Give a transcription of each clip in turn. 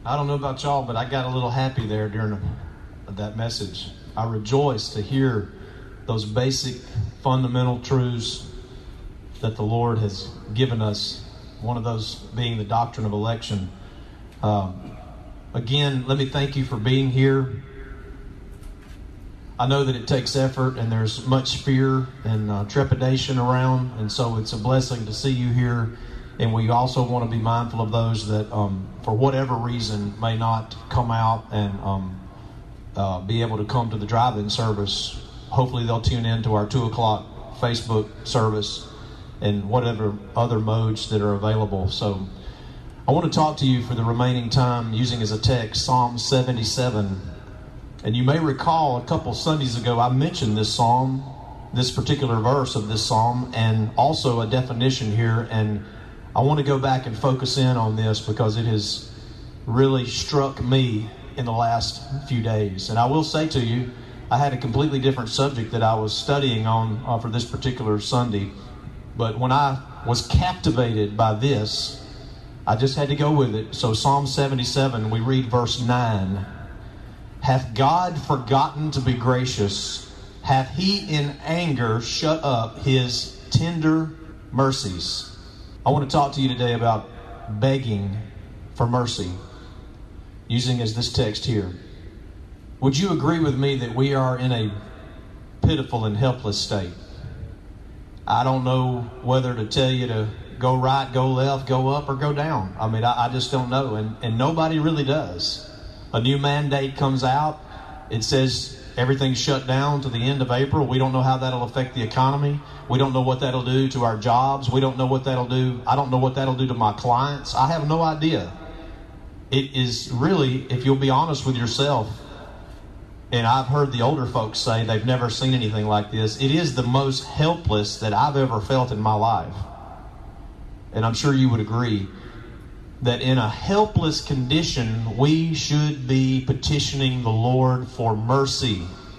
I don't know about y'all, but I got a little happy there during that message. I rejoice to hear those basic fundamental truths that the Lord has given us, one of those being the doctrine of election. Again, let me thank you for being here. I know that it takes effort and there's much fear and trepidation around, and so it's a blessing to see you here. And we also want to be mindful of those that, for whatever reason, may not come out and be able to come to the drive-in service. Hopefully they'll tune in to our 2 o'clock Facebook service and whatever other modes that are available. So I want to talk to you for the remaining time using as a text Psalm 77. And you may recall a couple Sundays ago I mentioned this psalm, this particular verse of this psalm, and also a definition here. And I want to go back and focus in on this because it has really struck me in the last few days. And I will say to you, I had a completely different subject that I was studying on for this particular Sunday. But when I was captivated by this, I just had to go with it. So Psalm 77, we read verse 9. Hath God forgotten to be gracious? Hath he in anger shut up his tender mercies? I want to talk to you today about begging for mercy, using as this text here. Would you agree with me that we are in a pitiful and helpless state? I don't know whether to tell you to go right, go left, go up, or go down. I mean, I just don't know, and nobody really does. A new mandate comes out. It says everything's shut down to the end of April. We don't know how that'll affect the economy. We don't know what that'll do to our jobs. We don't know what that'll do. I don't know what that'll do to my clients. I have no idea. It is really, if you'll be honest with yourself, and I've heard the older folks say they've never seen anything like this, it is the most helpless that I've ever felt in my life. And I'm sure you would agree that in a helpless condition, we should be petitioning the Lord for mercy.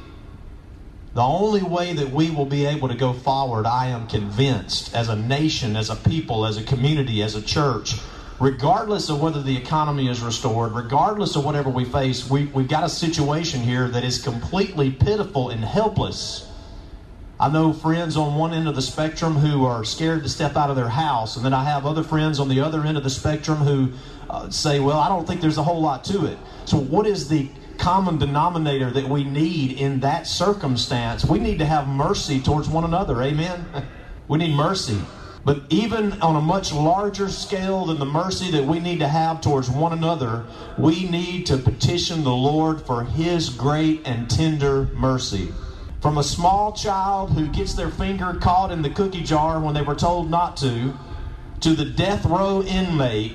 The only way that we will be able to go forward, I am convinced, as a nation, as a people, as a community, as a church, regardless of whether the economy is restored, regardless of whatever we face, we've got a situation here that is completely pitiful and helpless. I know friends on one end of the spectrum who are scared to step out of their house, and then I have other friends on the other end of the spectrum who say, well, I don't think there's a whole lot to it. So what is the common denominator that we need in that circumstance? We need to have mercy towards one another. Amen? We need mercy. But even on a much larger scale than the mercy that we need to have towards one another, we need to petition the Lord for His great and tender mercy. From a small child who gets their finger caught in the cookie jar when they were told not to the death row inmate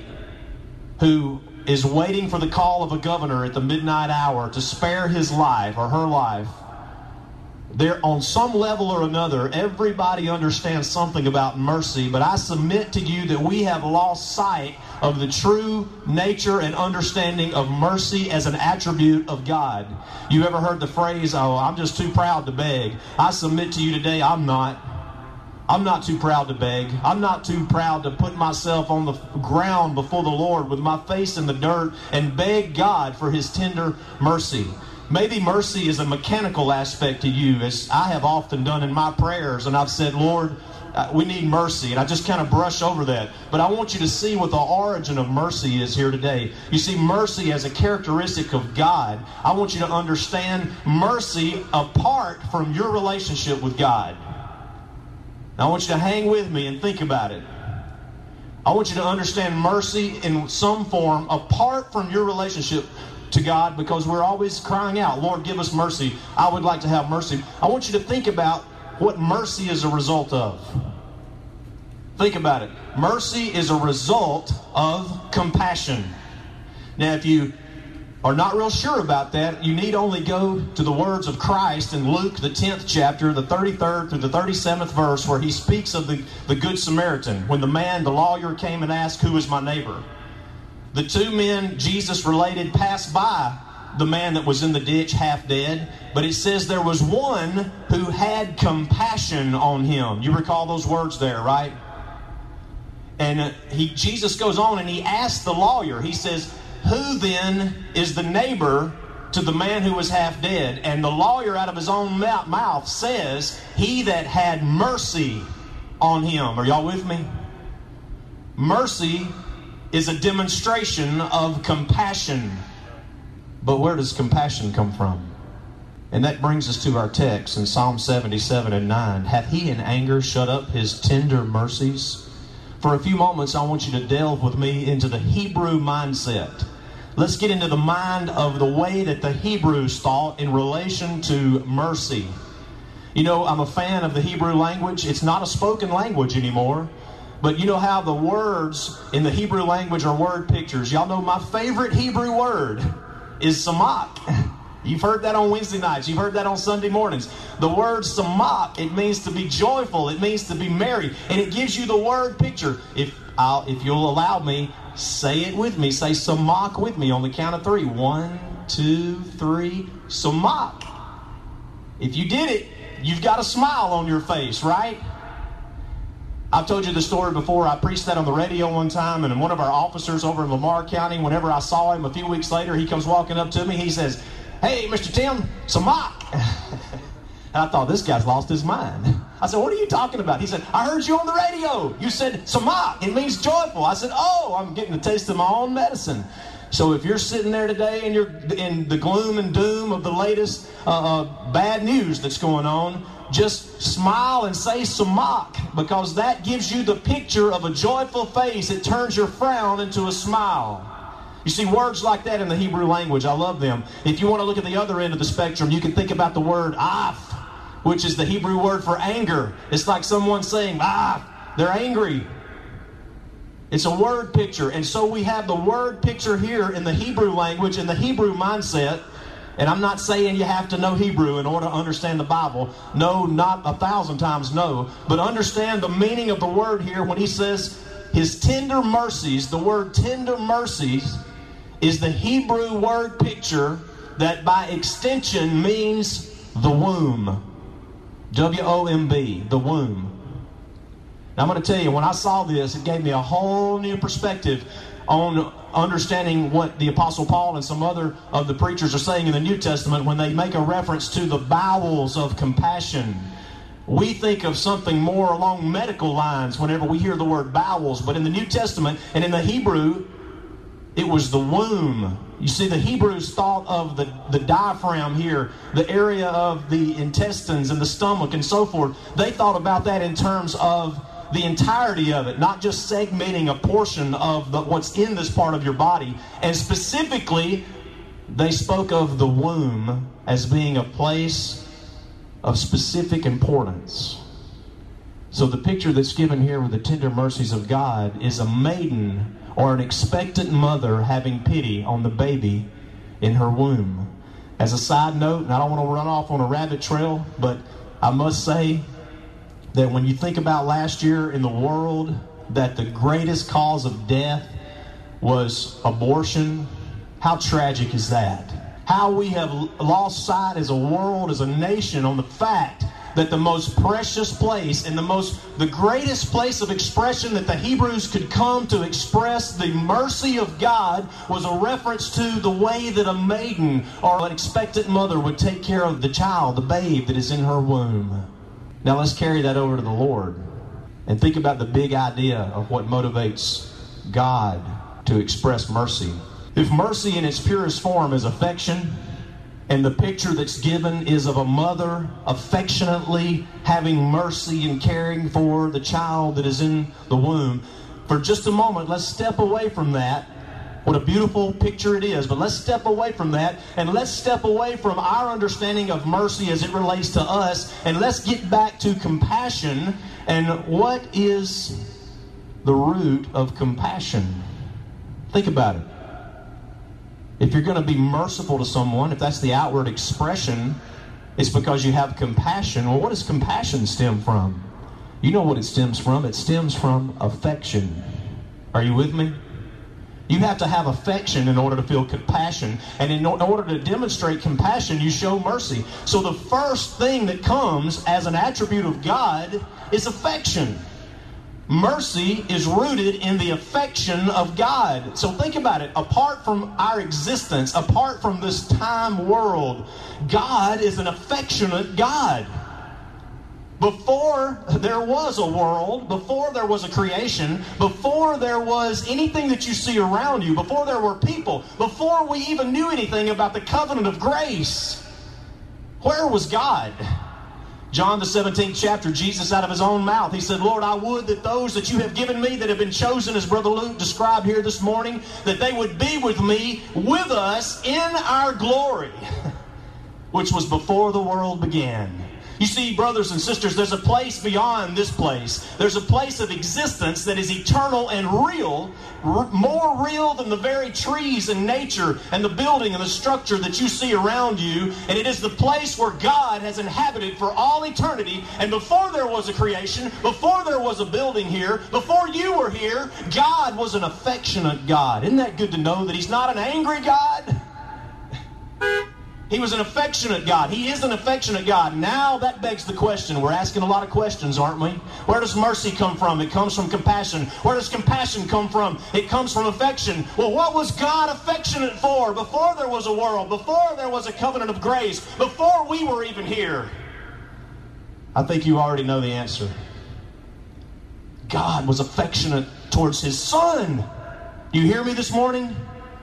who is waiting for the call of a governor at the midnight hour to spare his life or her life. There, on some level or another, everybody understands something about mercy, but I submit to you that we have lost sight of the true nature and understanding of mercy as an attribute of God. You ever heard the phrase, oh, I'm just too proud to beg? I submit to you today, I'm not. I'm not too proud to beg. I'm not too proud to put myself on the ground before the Lord with my face in the dirt and beg God for His tender mercy. Maybe mercy is a mechanical aspect to you, as I have often done in my prayers, and I've said, Lord, we need mercy, and I just kind of brush over that. But I want you to see what the origin of mercy is here today. You see, mercy as a characteristic of God. I want you to understand mercy apart from your relationship with God. Now, I want you to hang with me and think about it. I want you to understand mercy in some form apart from your relationship to God, because we're always crying out, Lord, give us mercy. I would like to have mercy. I want you to think about what mercy is a result of. Think about it. Mercy is a result of compassion. Now, if you are not real sure about that, you need only go to the words of Christ in Luke, the 10th chapter, the 33rd through the 37th verse, where He speaks of the Good Samaritan, when the lawyer came and asked, who is my neighbor? The two men Jesus related passed by the man that was in the ditch half dead, but it says there was one who had compassion on him. You recall those words there, right? And Jesus goes on and He asked the lawyer, He says, who then is the neighbor to the man who was half dead? And the lawyer out of his own mouth says, he that had mercy on him. Are y'all with me? Mercy is a demonstration of compassion. But where does compassion come from? And that brings us to our text in Psalm 77 and 9. Hath he in anger shut up his tender mercies? For a few moments, I want you to delve with me into the Hebrew mindset. Let's get into the mind of the way that the Hebrews thought in relation to mercy. You know, I'm a fan of the Hebrew language. It's not a spoken language anymore. But you know how the words in the Hebrew language are word pictures. Y'all know my favorite Hebrew word is samak. You've heard that on Wednesday nights. You've heard that on Sunday mornings. The word samak, it means to be joyful. It means to be merry. And it gives you the word picture. If you'll allow me, say it with me. Say samak with me on the count of 3. 1, 2, 3. Samak. If you did it, you've got a smile on your face, right? I've told you the story before. I preached that on the radio one time, and one of our officers over in Lamar County, whenever I saw him a few weeks later, he comes walking up to me. He says, "Hey, Mr. Tim, samak." And I thought, this guy's lost his mind. I said, "What are you talking about?" He said, "I heard you on the radio. You said samak. It means joyful." I said, "Oh, I'm getting a taste of my own medicine." So if you're sitting there today and you're in the gloom and doom of the latest bad news that's going on, just smile and say samak, because that gives you the picture of a joyful face. It turns your frown into a smile. You see, words like that in the Hebrew language, I love them. If you want to look at the other end of the spectrum, you can think about the word af, which is the Hebrew word for anger. It's like someone saying, they're angry. It's a word picture. And so we have the word picture here in the Hebrew language, in the Hebrew mindset. And I'm not saying you have to know Hebrew in order to understand the Bible. No, not 1,000 times no. But understand the meaning of the word here when he says his tender mercies. The word tender mercies is the Hebrew word picture that by extension means the womb. W-O-M-B, the womb. Now I'm going to tell you, when I saw this, it gave me a whole new perspective on understanding what the Apostle Paul and some other of the preachers are saying in the New Testament when they make a reference to the bowels of compassion. We think of something more along medical lines whenever we hear the word bowels, but in the New Testament and in the Hebrew, it was the womb. You see, the Hebrews thought of the diaphragm here, the area of the intestines and the stomach and so forth. They thought about that in terms of the entirety of it, not just segmenting a portion of what's in this part of your body. And specifically, they spoke of the womb as being a place of specific importance. So the picture that's given here with the tender mercies of God is a maiden or an expectant mother having pity on the baby in her womb. As a side note, and I don't want to run off on a rabbit trail, but I must say that when you think about last year in the world, that the greatest cause of death was abortion, how tragic is that? How we have lost sight as a world, as a nation, on the fact that the most precious place and the greatest place of expression that the Hebrews could come to express the mercy of God was a reference to the way that a maiden or an expectant mother would take care of the child, the babe that is in her womb. Now let's carry that over to the Lord and think about the big idea of what motivates God to express mercy. If mercy in its purest form is affection, and the picture that's given is of a mother affectionately having mercy and caring for the child that is in the womb, for just a moment, let's step away from that. What a beautiful picture it is. But let's step away from that, and let's step away from our understanding of mercy as it relates to us, and let's get back to compassion. And what is the root of compassion? Think about it. If you're going to be merciful to someone, if that's the outward expression, it's because you have compassion. Well, what does compassion stem from? You know what it stems from. It stems from affection. Are you with me? You have to have affection in order to feel compassion. And in order to demonstrate compassion, you show mercy. So the first thing that comes as an attribute of God is affection. Mercy is rooted in the affection of God. So think about it. Apart from our existence, apart from this time world, God is an affectionate God. Before there was a world, before there was a creation, before there was anything that you see around you, before there were people, before we even knew anything about the covenant of grace, where was God? John the 17th chapter, Jesus out of his own mouth, he said, Lord, I would that those that you have given me that have been chosen, as Brother Luke described here this morning, that they would be with me, with us, in our glory, which was before the world began. You see, brothers and sisters, there's a place beyond this place. There's a place of existence that is eternal and real, more real than the very trees and nature and the building and the structure that you see around you. And it is the place where God has inhabited for all eternity. And before there was a creation, before there was a building here, before you were here, God was an affectionate God. Isn't that good to know that He's not an angry God? He was an affectionate God. He is an affectionate God. Now that begs the question. We're asking a lot of questions, aren't we? Where does mercy come from? It comes from compassion. Where does compassion come from? It comes from affection. Well, what was God affectionate for before there was a world, before there was a covenant of grace, before we were even here? I think you already know the answer. God was affectionate towards His Son. You hear me this morning?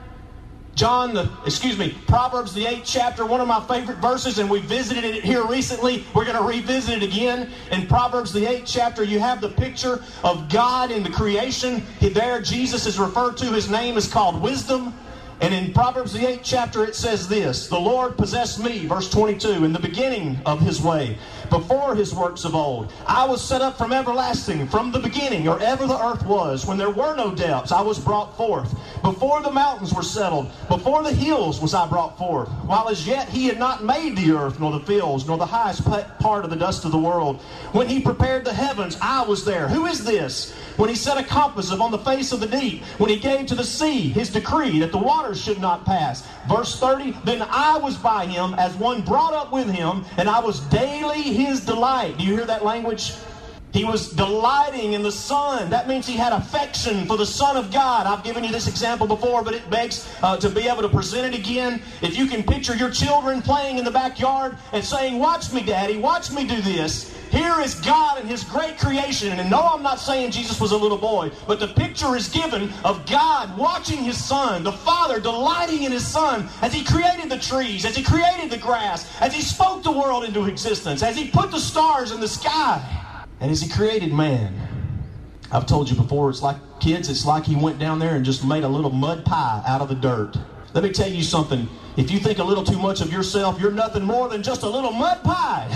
Proverbs the 8th chapter, one of my favorite verses, and we visited it here recently. We're going to revisit it again. In Proverbs the 8th chapter, you have the picture of God in the creation. There, Jesus is referred to. His name is called Wisdom. And in Proverbs the 8th chapter, it says this, the Lord possessed me, verse 22, in the beginning of His way, before His works of old. I was set up from everlasting, from the beginning, or ever the earth was. When there were no depths, I was brought forth. Before the mountains were settled, before the hills was I brought forth. While as yet He had not made the earth, nor the fields, nor the highest part of the dust of the world. When He prepared the heavens, I was there. Who is this? When He set a compass upon the face of the deep, when He gave to the sea His decree that the waters should not pass. Verse 30, then I was by Him as one brought up with Him, and I was daily His delight. Do you hear that language? He was delighting in the Son. That means He had affection for the Son of God. I've given you this example before, but it begs to be able to present it again. If you can picture your children playing in the backyard and saying, watch me, Daddy, watch me do this. Here is God and His great creation. And no, I'm not saying Jesus was a little boy, but the picture is given of God watching His Son, the Father delighting in His Son as He created the trees, as He created the grass, as He spoke the world into existence, as He put the stars in the sky, and as He created man. I've told you before, it's like He went down there and just made a little mud pie out of the dirt. Let me tell you something. If you think a little too much of yourself, you're nothing more than just a little mud pie.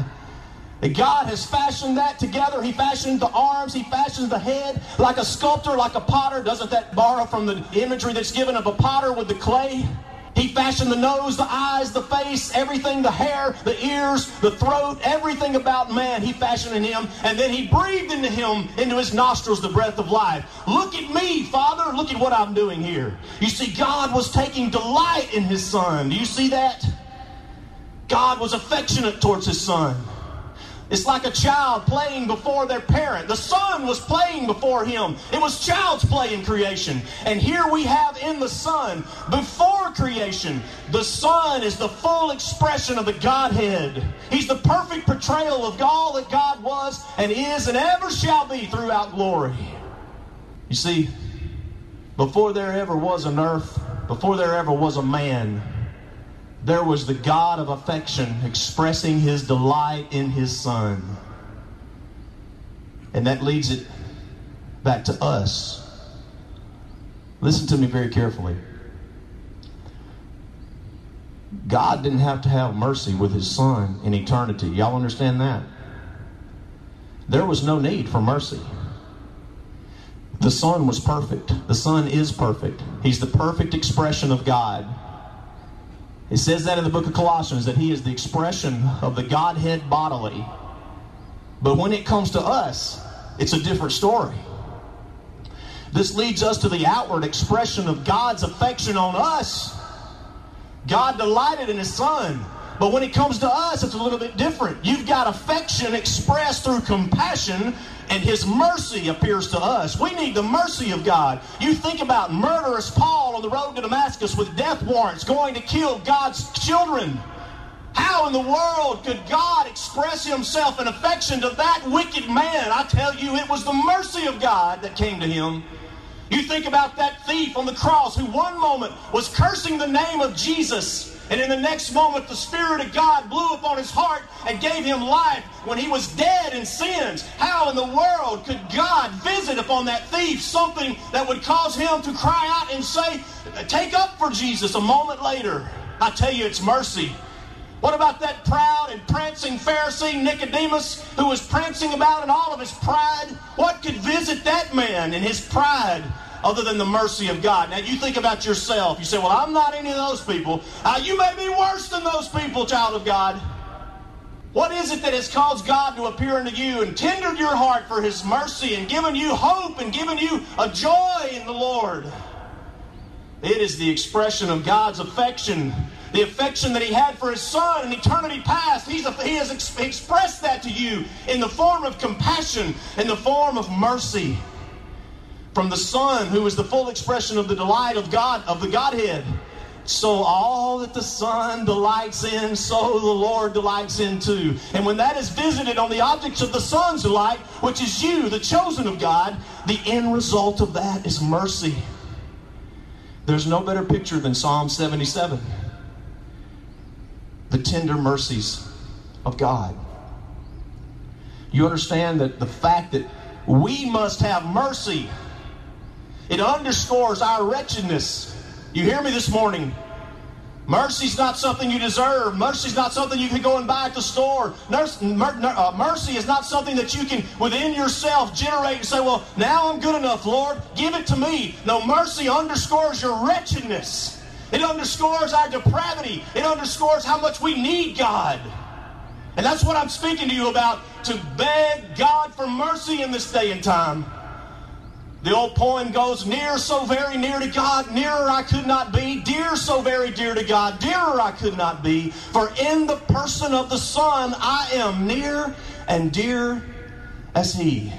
God has fashioned that together. He fashioned the arms. He fashions the head like a sculptor, like a potter. Doesn't that borrow from the imagery that's given of a potter with the clay? He fashioned the nose, the eyes, the face, everything, the hair, the ears, the throat, everything about man He fashioned in Him. And then He breathed into him, into his nostrils, the breath of life. Look at me, Father. Look at what I'm doing here. You see, God was taking delight in His Son. Do you see that? God was affectionate towards His Son. It's like a child playing before their parent. The Son was playing before Him. It was child's play in creation. And here we have in the Son, before creation, the Son is the full expression of the Godhead. He's the perfect portrayal of all that God was and is and ever shall be throughout glory. You see, before there ever was an earth, before there ever was a man, there was the God of affection expressing His delight in His Son. And that leads it back to us. Listen to me very carefully. God didn't have to have mercy with His Son in eternity. Y'all understand that? There was no need for mercy. The Son was perfect. The Son is perfect. He's the perfect expression of God. It says that in the book of Colossians, that He is the expression of the Godhead bodily. But when it comes to us, it's a different story. This leads us to the outward expression of God's affection on us. God delighted in His Son. But when it comes to us, it's a little bit different. You've got affection expressed through compassion, and His mercy appears to us. We need the mercy of God. You think about murderous Paul on the road to Damascus with death warrants going to kill God's children. How in the world could God express Himself in affection to that wicked man? I tell you, it was the mercy of God that came to him. You think about that thief on the cross who one moment was cursing the name of Jesus, and in the next moment the Spirit of God blew upon his heart and gave him life when he was dead in sins. How in the world could God visit upon that thief something that would cause him to cry out and say, take up for Jesus a moment later? I tell you, it's mercy. What about that proud and prancing Pharisee Nicodemus who was prancing about in all of his pride? What could visit that man in his pride other than the mercy of God? Now you think about yourself. You say, well, I'm not any of those people. You may be worse than those people, child of God. What is it that has caused God to appear unto you and tendered your heart for His mercy and given you hope and given you a joy in the Lord? It is the expression of God's affection, the affection that He had for His Son in eternity past. He has expressed that to you in the form of compassion, in the form of mercy. From the Son, who is the full expression of the delight of God, of the Godhead. So all that the Son delights in, so the Lord delights in too. And when that is visited on the objects of the Son's delight, which is you, the chosen of God, the end result of that is mercy. There's no better picture than Psalm 77. The tender mercies of God. You understand that the fact that we must have mercy, it underscores our wretchedness. You hear me this morning? Mercy's not something you deserve. Mercy's not something you can go and buy at the store. Mercy is not something that you can, within yourself, generate and say, well, now I'm good enough, Lord. Give it to me. No, mercy underscores your wretchedness. It underscores our depravity. It underscores how much we need God. And that's what I'm speaking to you about, to beg God for mercy in this day and time. The old poem goes, near, so very near to God, nearer I could not be. Dear, so very dear to God, dearer I could not be. For in the person of the Son I am near and dear as He.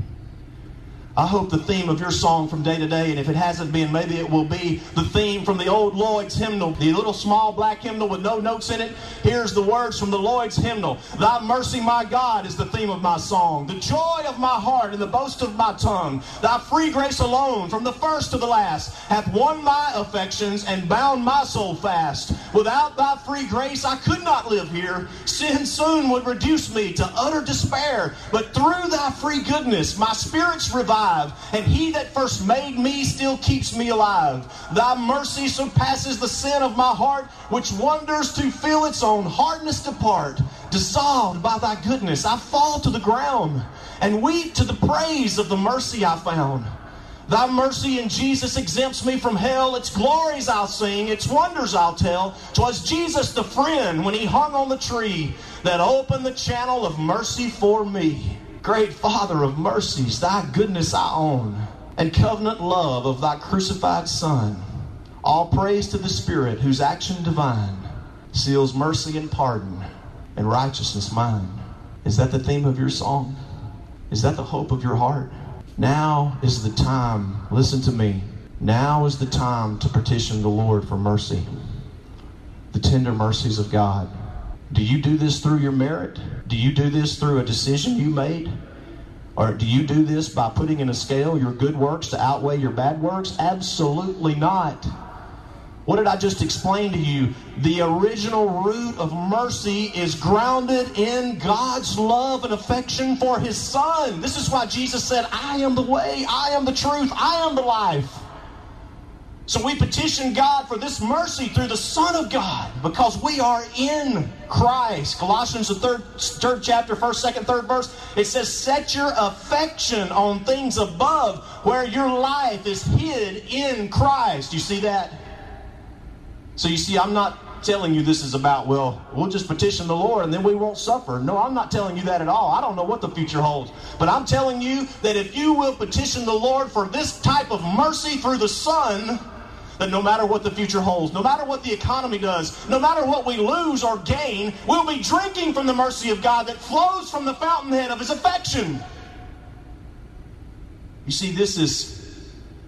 I hope the theme of your song from day to day, and if it hasn't been, maybe it will be the theme from the old Lloyd's hymnal, the little small black hymnal with no notes in it. Here's the words from the Lloyd's hymnal. Thy mercy, my God, is the theme of my song, the joy of my heart and the boast of my tongue. Thy free grace alone, from the first to the last, hath won my affections and bound my soul fast. Without thy free grace, I could not live here. Sin soon would reduce me to utter despair. But through thy free goodness, my spirit's revived. And He that first made me still keeps me alive. Thy mercy surpasses the sin of my heart, which wonders to feel its own hardness depart. Dissolved by thy goodness, I fall to the ground and weep to the praise of the mercy I found. Thy mercy in Jesus exempts me from hell. Its glories I'll sing, its wonders I'll tell. 'Twas Jesus the friend when He hung on the tree that opened the channel of mercy for me. Great Father of mercies, thy goodness I own, and covenant love of thy crucified Son. All praise to the Spirit, whose action divine seals mercy and pardon and righteousness mine. Is that the theme of your song? Is that the hope of your heart? Now is the time, listen to me, now is the time to petition the Lord for mercy. The tender mercies of God. Do you do this through your merit? Do you do this through a decision you made? Or do you do this by putting in a scale your good works to outweigh your bad works? Absolutely not. What did I just explain to you? The original root of mercy is grounded in God's love and affection for His Son. This is why Jesus said, I am the way, I am the truth, I am the life. So we petition God for this mercy through the Son of God because we are in Christ. Colossians, the third chapter, 1st, 2nd, 3rd verse, it says, set your affection on things above where your life is hid in Christ. You see that? So you see, I'm not telling you this is about, well, we'll just petition the Lord and then we won't suffer. No, I'm not telling you that at all. I don't know what the future holds. But I'm telling you that if you will petition the Lord for this type of mercy through the Son, that no matter what the future holds, no matter what the economy does, no matter what we lose or gain, we'll be drinking from the mercy of God that flows from the fountainhead of His affection. You see, this is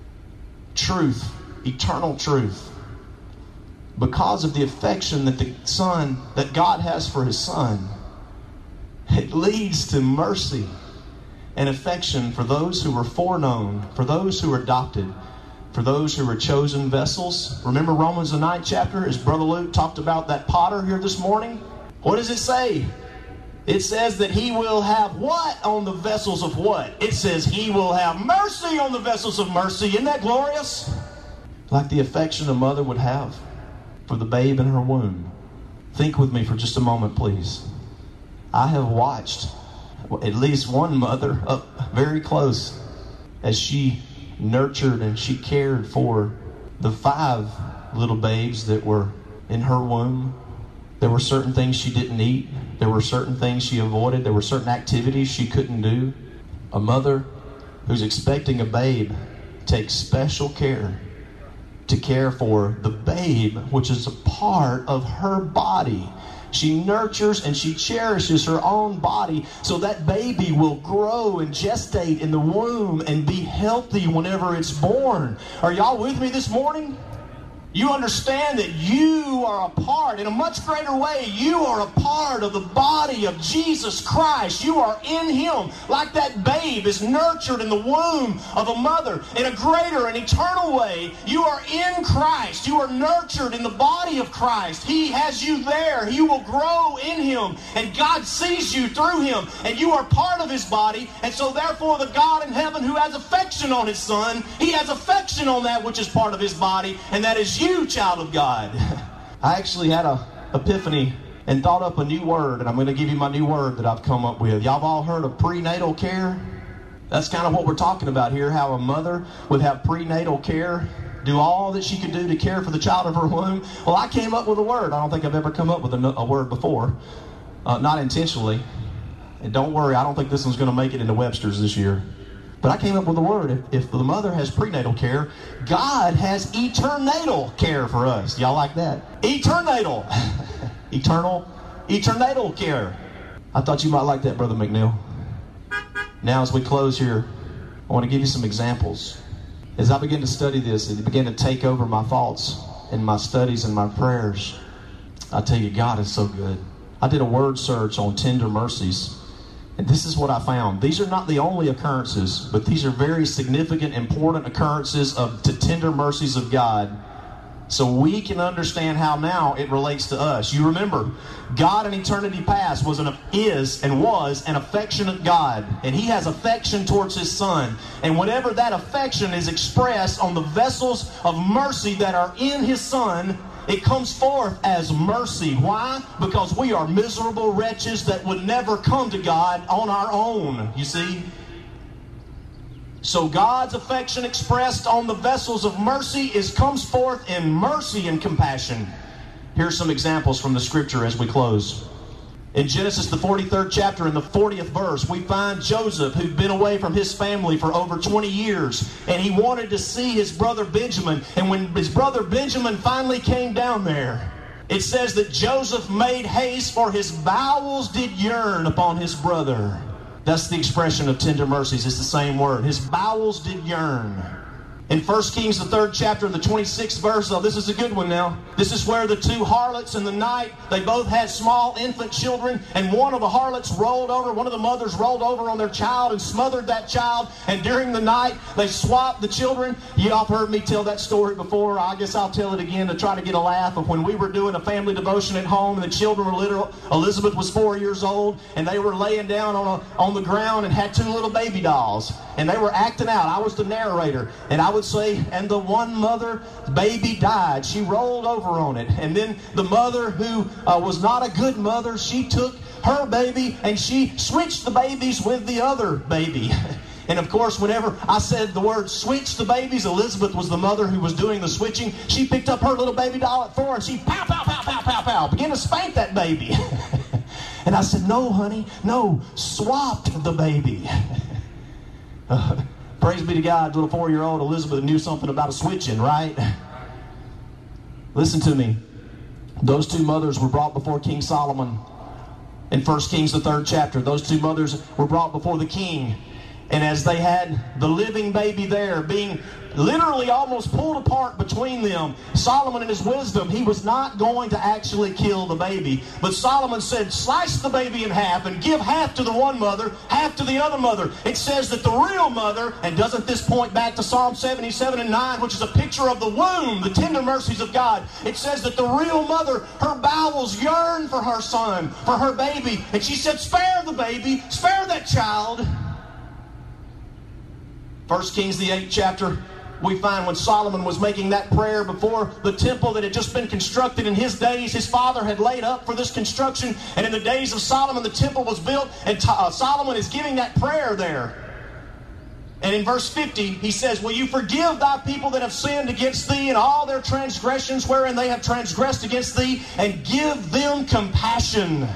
truth, eternal truth. Because of the affection that God has for His Son, it leads to mercy and affection for those who were foreknown, for those who were adopted, for those who were chosen vessels. Remember Romans the 9th chapter, as Brother Luke talked about that potter here this morning? What does it say? It says that He will have what on the vessels of what? It says He will have mercy on the vessels of mercy. Isn't that glorious? Like the affection a mother would have for the babe in her womb. Think with me for just a moment, please. I have watched at least one mother up very close as she nurtured and she cared for the 5 little babes that were in her womb. There were certain things she didn't eat. There were certain things she avoided. There were certain activities she couldn't do. A mother who's expecting a babe takes special care to care for the babe, which is a part of her body. She nurtures and she cherishes her own body so that baby will grow and gestate in the womb and be healthy whenever it's born. Are y'all with me this morning? You understand that you are a part, in a much greater way, you are a part of the body of Jesus Christ. You are in Him, like that babe is nurtured in the womb of a mother. In a greater and eternal way, you are in Christ. You are nurtured in the body of Christ. He has you there. You will grow in Him, and God sees you through Him, and you are part of His body. And so therefore, the God in heaven who has affection on His Son, He has affection on that which is part of His body, and that is you, child of God. I actually had an epiphany and thought up a new word, and I'm going to give you my new word that I've come up with. Y'all have all heard of prenatal care? That's kind of what we're talking about here, how a mother would have prenatal care, do all that she could do to care for the child of her womb. Well, I came up with a word. I don't think I've ever come up with a word before, not intentionally. And don't worry, I don't think this one's going to make it into Webster's this year. But I came up with a word. If the mother has prenatal care, God has eternatal care for us. Y'all like that? Eternatal. Eternatal care. I thought you might like that, Brother McNeil. Now, as we close here, I want to give you some examples. As I began to study this, it began to take over my thoughts and my studies and my prayers. I tell you, God is so good. I did a word search on tender mercies. And this is what I found. These are not the only occurrences, but these are very significant, important occurrences of the tender mercies of God. So we can understand how now it relates to us. You remember, God in eternity past is and was an affectionate God. And He has affection towards His Son. And whenever that affection is expressed on the vessels of mercy that are in His Son, it comes forth as mercy. Why? Because we are miserable wretches that would never come to God on our own, you see. So God's affection expressed on the vessels of mercy comes forth in mercy and compassion. Here's some examples from the Scripture as we close. In Genesis, the 43rd chapter, in the 40th verse, we find Joseph, who'd been away from his family for over 20 years, and he wanted to see his brother Benjamin. And when his brother Benjamin finally came down there, it says that Joseph made haste, for his bowels did yearn upon his brother. That's the expression of tender mercies. It's the same word. His bowels did yearn. In 1 Kings, the 3rd chapter, the 26th verse, oh, this is a good one now. This is where the 2 harlots in the night, they both had small infant children, and one of the harlots rolled over, one of the mothers rolled over on their child and smothered that child, and during the night, they swapped the children. You all have heard me tell that story before. I guess I'll tell it again to try to get a laugh of when we were doing a family devotion at home, and the children were little. Elizabeth was 4 years old, and they were laying down on the ground and had 2 little baby dolls, and they were acting out. I was the narrator, and I would say, and the one mother, baby died. She rolled over on it. And then the mother, who was not a good mother, she took her baby and she switched the babies with the other baby. And of course, whenever I said the word switch the babies, Elizabeth was the mother who was doing the switching. She picked up her little baby doll at 4 and she pow, pow, pow, pow, pow, pow, began to spank that baby. And I said, no, honey, no, swapped the baby. Praise be to God, little 4-year-old Elizabeth knew something about a switching, right? Listen to me. Those two mothers were brought before King Solomon. In 1 Kings, the 3rd chapter, those two mothers were brought before the king. And as they had the living baby there, being literally almost pulled apart between them, Solomon in his wisdom, he was not going to actually kill the baby. But Solomon said, slice the baby in half and give half to the one mother, half to the other mother. It says that the real mother, and doesn't this point back to Psalm 77 and 9, which is a picture of the womb, the tender mercies of God. It says that the real mother, her bowels yearn for her son, for her baby. And she said, spare the baby, spare that child. 1 Kings, the 8th chapter, we find when Solomon was making that prayer before the temple that had just been constructed in his days, his father had laid up for this construction. And in the days of Solomon, the temple was built, and Solomon is giving that prayer there. And in verse 50, he says, will you forgive thy people that have sinned against thee and all their transgressions wherein they have transgressed against thee, and give them compassion.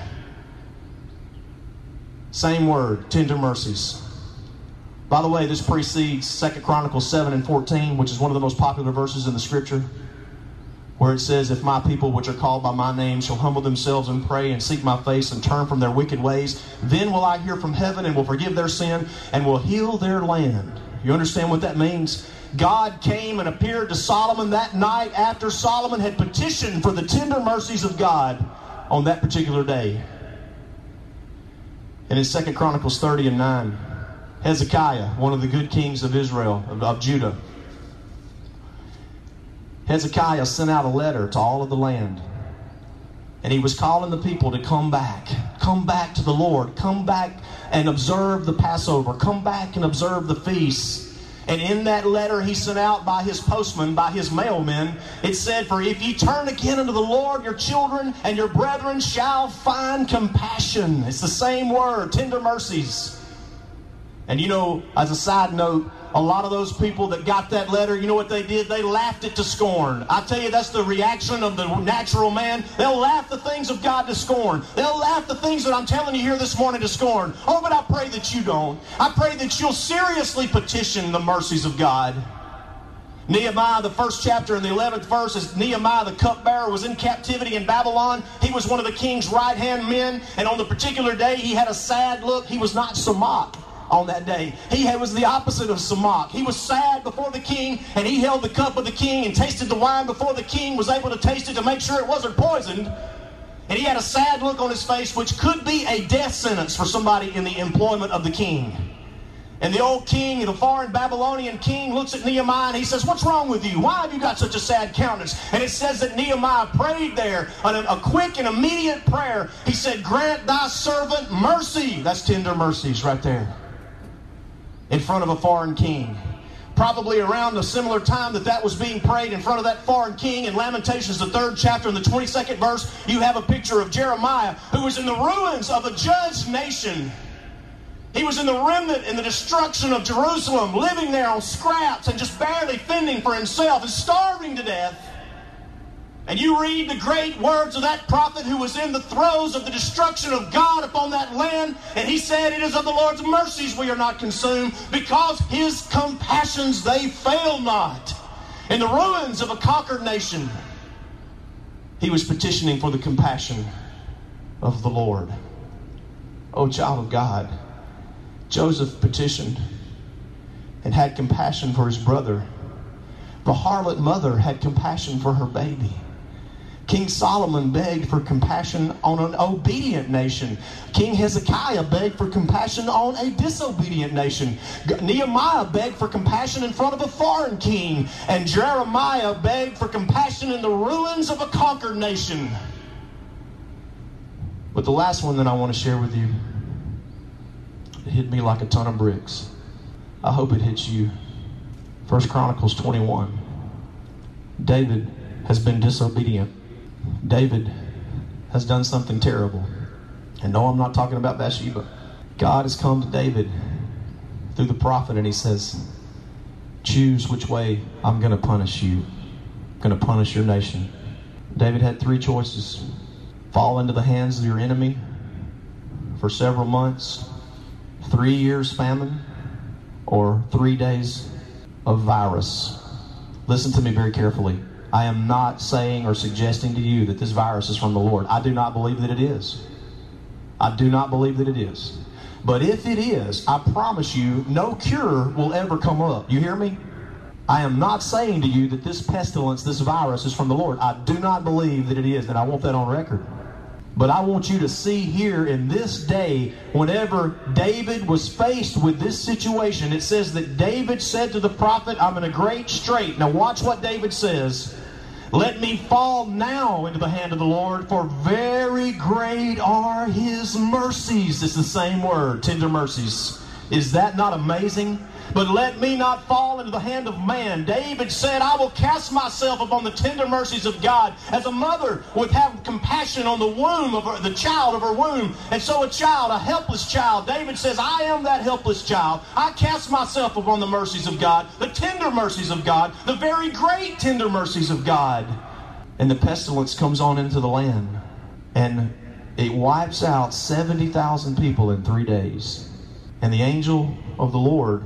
Same word, tender mercies. By the way, this precedes 2 Chronicles 7 and 14, which is one of the most popular verses in the Scripture, where it says, if my people which are called by my name shall humble themselves and pray and seek my face and turn from their wicked ways, then will I hear from heaven and will forgive their sin and will heal their land. You understand what that means? God came and appeared to Solomon that night after Solomon had petitioned for the tender mercies of God on that particular day. And in 2 Chronicles 30 and 9, Hezekiah, one of the good kings of Israel, of Judah, Hezekiah sent out a letter to all of the land. And he was calling the people to come back to the Lord, come back and observe the Passover, come back and observe the feasts. And in that letter he sent out by his postman, by his mailmen, it said, for if ye turn again unto the Lord, your children and your brethren shall find compassion. It's the same word, tender mercies. And you know, as a side note, a lot of those people that got that letter, you know what they did? They laughed it to scorn. I tell you, that's the reaction of the natural man. They'll laugh the things of God to scorn. They'll laugh the things that I'm telling you here this morning to scorn. Oh, but I pray that you don't. I pray that you'll seriously petition the mercies of God. Nehemiah, the 1st chapter and the 11th verse, is Nehemiah the cupbearer was in captivity in Babylon. He was one of the king's right-hand men, and on the particular day he had a sad look. He was not Samach on that day. He was the opposite of Samach. He was sad before the king, and he held the cup of the king and tasted the wine before the king was able to taste it to make sure it wasn't poisoned. And he had a sad look on his face, which could be a death sentence for somebody in the employment of the king. And the old king, the foreign Babylonian king, looks at Nehemiah and he says, what's wrong with you? Why have you got such a sad countenance? And it says that Nehemiah prayed there a quick and immediate prayer. He said, grant thy servant mercy. That's tender mercies right there. In front of a foreign king. Probably around a similar time that was being prayed in front of that foreign king, in Lamentations, the 3rd chapter and the 22nd verse, you have a picture of Jeremiah, who was in the ruins of a judged nation. He was in the remnant in the destruction of Jerusalem, living there on scraps and just barely fending for himself and starving to death. And you read the great words of that prophet who was in the throes of the destruction of God upon that land. And he said, it is of the Lord's mercies we are not consumed, because his compassions, they fail not. In the ruins of a conquered nation, he was petitioning for the compassion of the Lord. Oh, child of God, Joseph petitioned and had compassion for his brother. The harlot mother had compassion for her baby. King Solomon begged for compassion on an obedient nation. King Hezekiah begged for compassion on a disobedient nation. Nehemiah begged for compassion in front of a foreign king. And Jeremiah begged for compassion in the ruins of a conquered nation. But the last one that I want to share with you, it hit me like a ton of bricks. I hope it hits you. 1 Chronicles 21. David has been disobedient. David has done something terrible. And no, I'm not talking about Bathsheba. God has come to David through the prophet and he says, choose which way I'm going to punish you. I'm going to punish your nation. David had 3 choices. Fall into the hands of your enemy for several months, 3 years famine, or 3 days of virus. Listen to me very carefully. I am not saying or suggesting to you that this virus is from the Lord. I do not believe that it is. I do not believe that it is. But if it is, I promise you, no cure will ever come up. You hear me? I am not saying to you that this pestilence, this virus, is from the Lord. I do not believe that it is, and I want that on record. But I want you to see here in this day, whenever David was faced with this situation, it says that David said to the prophet, I'm in a great strait. Now watch what David says. Let me fall now into the hand of the Lord, for very great are his mercies. It's the same word, tender mercies. Is that not amazing? But let me not fall into the hand of man. David said, I will cast myself upon the tender mercies of God. As a mother would have compassion on the womb of the child of her womb. And so a child, a helpless child, David says, I am that helpless child. I cast myself upon the mercies of God, the tender mercies of God, the very great tender mercies of God. And the pestilence comes on into the land. And it wipes out 70,000 people in 3 days. And the angel of the Lord,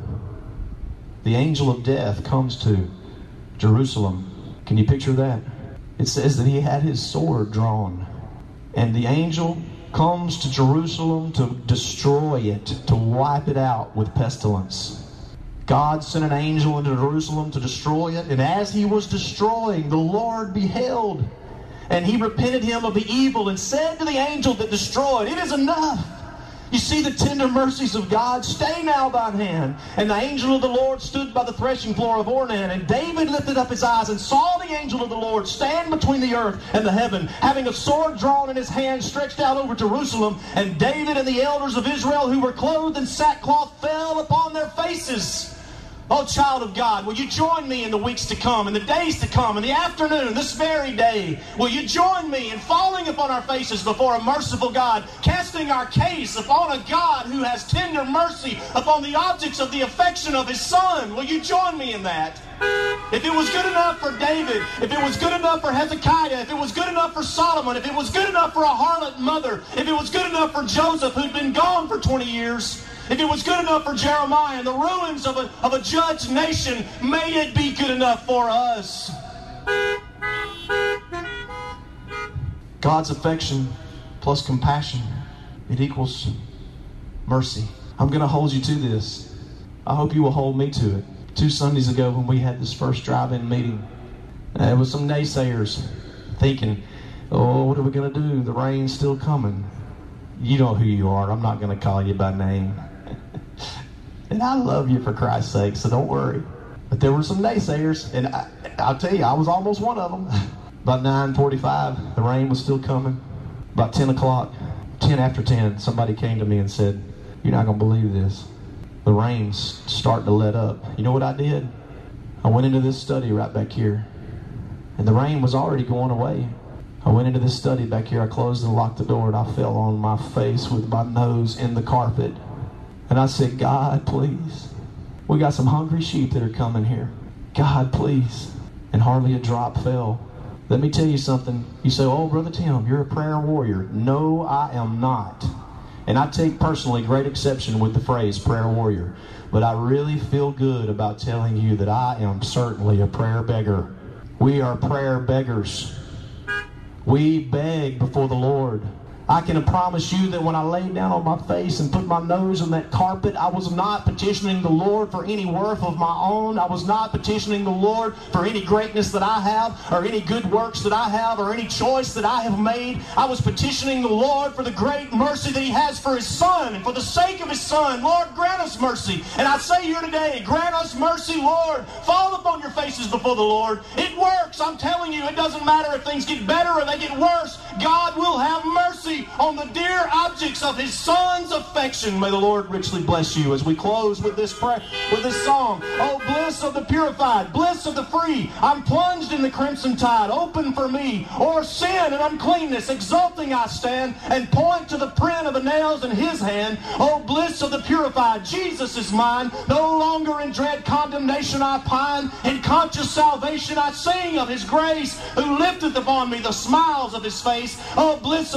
the angel of death, comes to Jerusalem. Can you picture that? It says that he had his sword drawn. And the angel comes to Jerusalem to destroy it, to wipe it out with pestilence. God sent an angel into Jerusalem to destroy it. And as he was destroying, the Lord beheld. And he repented him of the evil and said to the angel that destroyed, it is enough. You see the tender mercies of God? Stay now thine hand. And the angel of the Lord stood by the threshing floor of Ornan. And David lifted up his eyes and saw the angel of the Lord stand between the earth and the heaven, having a sword drawn in his hand stretched out over Jerusalem. And David and the elders of Israel who were clothed in sackcloth fell upon their faces. Oh, child of God, will you join me in the weeks to come, in the days to come, in the afternoon, this very day? Will you join me in falling upon our faces before a merciful God, casting our case upon a God who has tender mercy upon the objects of the affection of his Son? Will you join me in that? If it was good enough for David, if it was good enough for Hezekiah, if it was good enough for Solomon, if it was good enough for a harlot mother, if it was good enough for Joseph who'd been gone for 20 years, if it was good enough for Jeremiah and the ruins of a judged nation, may it be good enough for us. God's affection plus compassion, it equals mercy. I'm going to hold you to this. I hope you will hold me to it. 2 Sundays ago when we had this first drive-in meeting, there was some naysayers thinking, oh, what are we going to do? The rain's still coming. You know who you are. I'm not going to call you by name. And I love you for Christ's sake, so don't worry. But there were some naysayers, and I'll tell you, I was almost one of them. About 9:45, the rain was still coming. About 10 o'clock, 10 after 10, somebody came to me and said, you're not going to believe this. The rain's starting to let up. You know what I did? I went into this study right back here. And the rain was already going away. I went into this study back here. I closed and locked the door, and I fell on my face with my nose in the carpet. And I said, God, please. We got some hungry sheep that are coming here. God, please. And hardly a drop fell. Let me tell you something. You say, oh, Brother Tim, you're a prayer warrior. No, I am not. And I take personally great exception with the phrase prayer warrior. But I really feel good about telling you that I am certainly a prayer beggar. We are prayer beggars. We beg before the Lord. I can promise you that when I laid down on my face and put my nose on that carpet, I was not petitioning the Lord for any worth of my own. I was not petitioning the Lord for any greatness that I have, or any good works that I have, or any choice that I have made. I was petitioning the Lord for the great mercy that He has for His Son, and for the sake of His Son, Lord, grant us mercy. And I say here today, grant us mercy, Lord. Fall upon your faces before the Lord. It works. I'm telling you, it doesn't matter if things get better or they get worse. God will have mercy on the dear objects of His Son's affection. May the Lord richly bless you as we close with this prayer, with this song. Oh, bliss of the purified, bliss of the free. I'm plunged in the crimson tide. Open for me. O'er sin and uncleanness, exulting I stand, and point to the print of the nails in His hand. Oh, bliss of the purified, Jesus is mine. No longer in dread condemnation I pine. In conscious salvation I sing of His grace, who lifteth upon me the smiles of His face. Oh, bliss of the purified,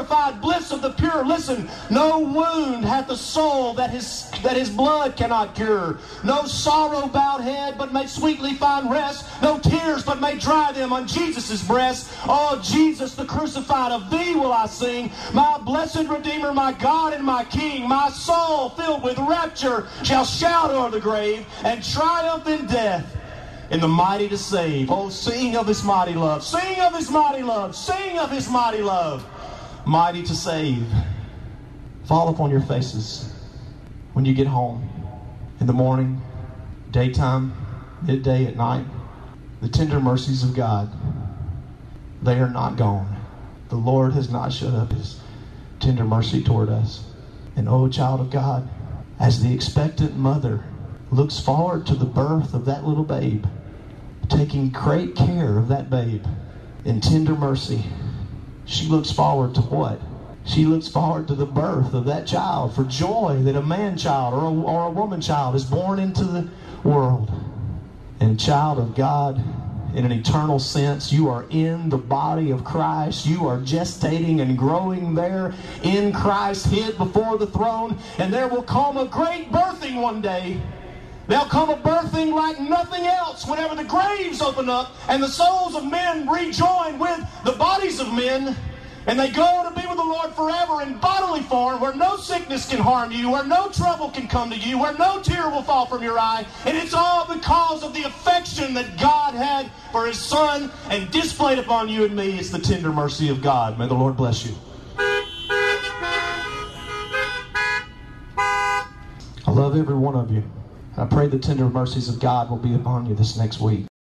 glorified bliss of the pure. Listen, no wound hath the soul that his blood cannot cure. No sorrow bowed head, but may sweetly find rest. No tears, but may dry them on Jesus' breast. Oh, Jesus, the crucified, of thee will I sing. My blessed Redeemer, my God and my King. My soul, filled with rapture, shall shout o'er the grave and triumph in death. In the mighty to save. Oh, sing of his mighty love. Sing of his mighty love. Sing of his mighty love. Mighty to save. Fall upon your faces when you get home. In the morning, daytime, midday, at night. The tender mercies of God, they are not gone. The Lord has not shut up his tender mercy toward us. And oh, child of God, as the expectant mother looks forward to the birth of that little babe, taking great care of that babe in tender mercy, she looks forward to what? She looks forward to the birth of that child, for joy that a man-child or a woman-child is born into the world. And child of God, in an eternal sense, you are in the body of Christ. You are gestating and growing there in Christ, hid before the throne. And there will come a great birthing one day. There'll come a birthing like nothing else whenever the graves open up and the souls of men rejoin with the bodies of men, and they go to be with the Lord forever in bodily form, where no sickness can harm you, where no trouble can come to you, where no tear will fall from your eye. And it's all because of the affection that God had for his Son and displayed upon you and me. It's the tender mercy of God. May the Lord bless you. I love every one of you. I pray the tender mercies of God will be upon you this next week.